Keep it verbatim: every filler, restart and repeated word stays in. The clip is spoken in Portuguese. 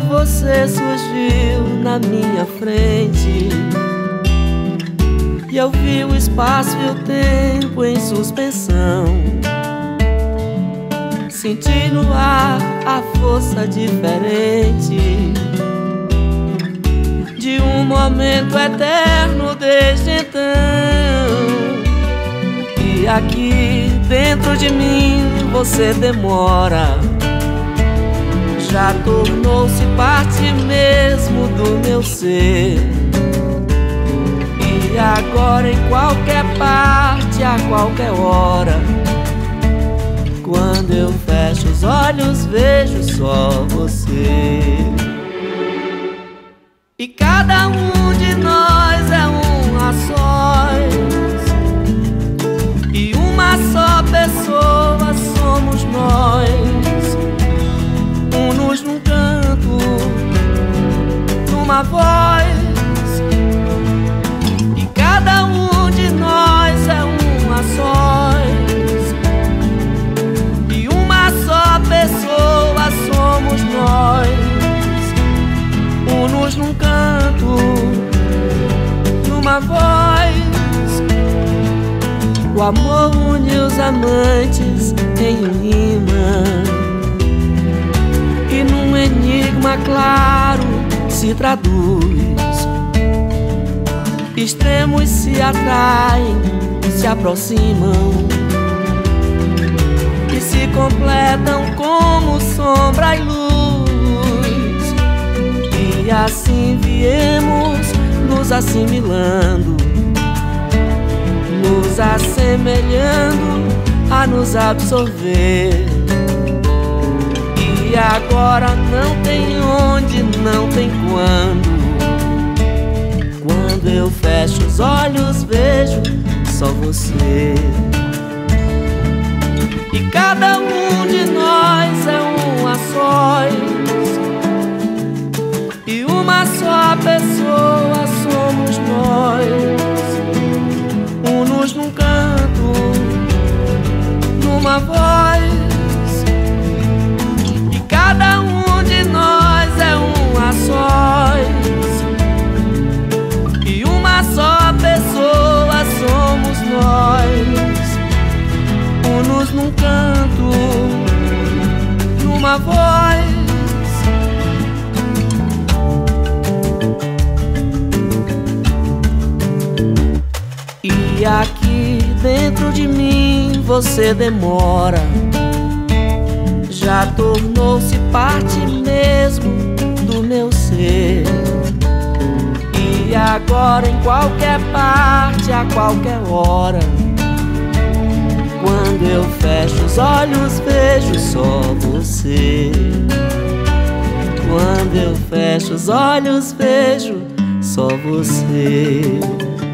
você surgiu na minha frente, e eu vi o espaço e o tempo em suspensão. Senti no ar a força diferente de um momento eterno desde então. E aqui dentro de mim você demora, já tornou-se parte mesmo do meu ser. E agora em qualquer parte, a qualquer hora, quando eu fecho os olhos vejo só você. E cada um de nós é um a sós, e uma só pessoa somos nós, unos num canto, numa voz. E cada um de nós é um a sós, e uma só pessoa somos nós, unos num canto, numa voz. O amor une os amantes em um imã, e num enigma claro se traduz. Extremos se atraem, se aproximam e se completam como sombra e luz. E assim viemos nos assimilando, nos assemelhando a nos absorver. E agora não tem onde, não tem quando. Quando eu fecho os olhos vejo só você. E cada um de nós é um a sós, e uma só pessoa somos nós, unos num canto, numa voz. E cada um de nós é um a sós, e uma só pessoa somos nós, unos num canto, numa voz. E aqui dentro de mim você demora, já tornou-se parte mesmo do meu ser. E agora em qualquer parte, a qualquer hora, quando eu fecho os olhos vejo só você. Quando eu fecho os olhos vejo só você.